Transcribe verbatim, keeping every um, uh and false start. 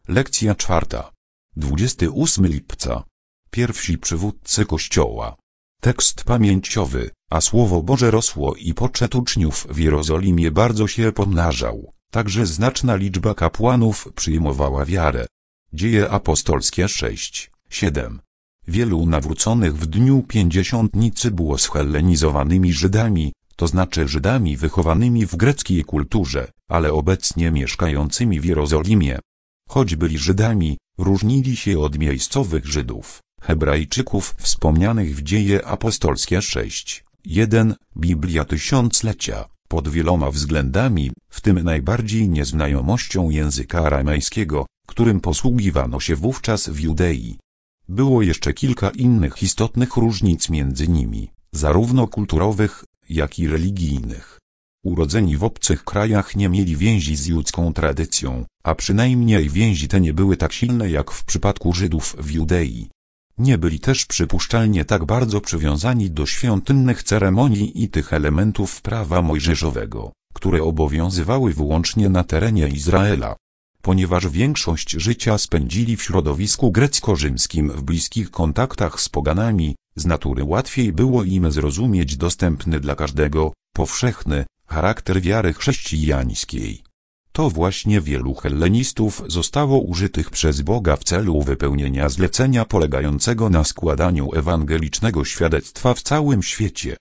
Lekcja czwarta. dwudziestego ósmego lipca. Pierwsi przywódcy Kościoła. Tekst pamięciowy, a Słowo Boże rosło i poczet uczniów w Jerozolimie bardzo się pomnażał, także znaczna liczba kapłanów przyjmowała wiarę. Dzieje apostolskie sześć, siedem. Wielu nawróconych w dniu pięćdziesiątnicy było zhellenizowanymi Żydami, to znaczy Żydami wychowanymi w greckiej kulturze, ale obecnie mieszkającymi w Jerozolimie. Choć byli Żydami, różnili się od miejscowych Żydów, Hebrajczyków wspomnianych w Dzieje apostolskie sześć, jeden, Biblia Tysiąclecia, pod wieloma względami, w tym najbardziej nieznajomością języka aramejskiego, którym posługiwano się wówczas w Judei. Było jeszcze kilka innych istotnych różnic między nimi, zarówno kulturowych, jak i religijnych. Urodzeni w obcych krajach nie mieli więzi z judzką tradycją, a przynajmniej więzi te nie były tak silne jak w przypadku Żydów w Judei. Nie byli też przypuszczalnie tak bardzo przywiązani do świątynnych ceremonii i tych elementów prawa mojżeszowego, które obowiązywały wyłącznie na terenie Izraela. Ponieważ większość życia spędzili w środowisku grecko-rzymskim w bliskich kontaktach z poganami, z natury łatwiej było im zrozumieć dostępny dla każdego, powszechny, charakter wiary chrześcijańskiej. To właśnie wielu hellenistów zostało użytych przez Boga w celu wypełnienia zlecenia polegającego na składaniu ewangelicznego świadectwa w całym świecie.